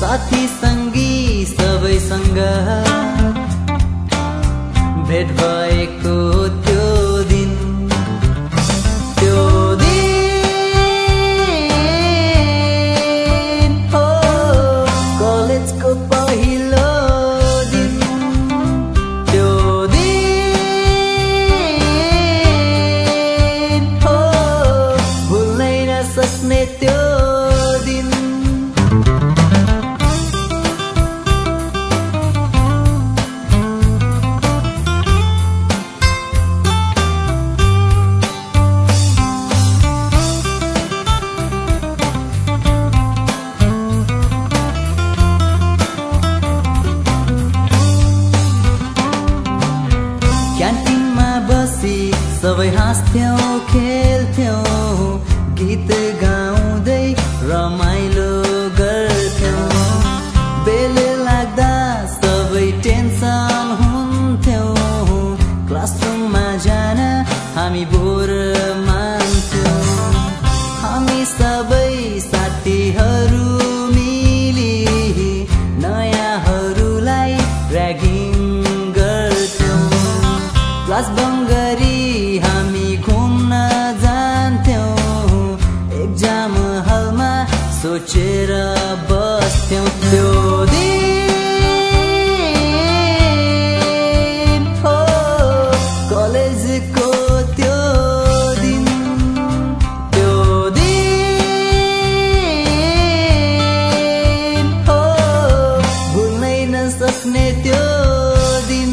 साथी संगी सबैसँग भेट भएको त्यो दिन हो कलेजको पहिलो दिन त्यो दिन हो भुल्नै नसक्ने त्यो दिन क्यान्टिनमा बसी सबै हाँस्थ्यौं खेल्थ्यौं गीत गाउँदै रमाइलो गर्थ्यौं बेल लाग्दा सबै टेन्सन हुन्थ्यौं क्लासरुममा जान हामी बोर मान्थ्यौं हामी सबै साथीहरू मिली नयाँहरूलाई र्यागिङ क्लास बङ्क गरी हामी घुम्न जान्थ्यौं एक्जाम हलमा सोचेर बस्थ्यौं त्यो दिन हो कलेजको त्यो दिन त्यो दिन हो भुल्नै नसक्ने त्यो दिन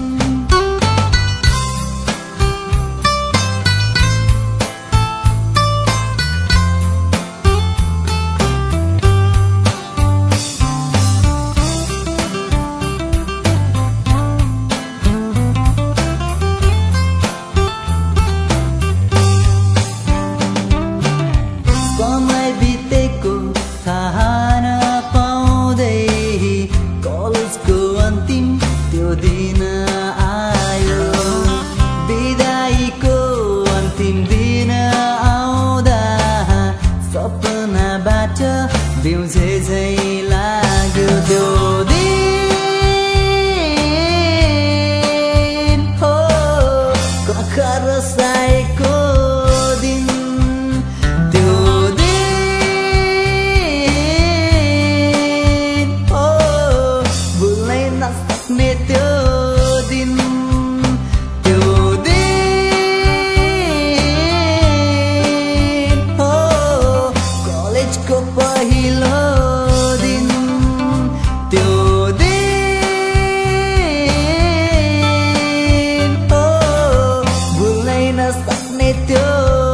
समय बितेको थाहा नपाउँदै कलेजको अन्तिम त्यो दिन आयो बिदाईको अन्तिम दिन आउँदा सपनाबाट बिउझे झै लाग्यो त्यो दिन हो कखा रसाएको दिन त्यो नसक्ने त्यो दिन त्यो दिन हो कलेजको पहिलो दिन त्यो दिन हो भुल्नै नसक्ने त्यो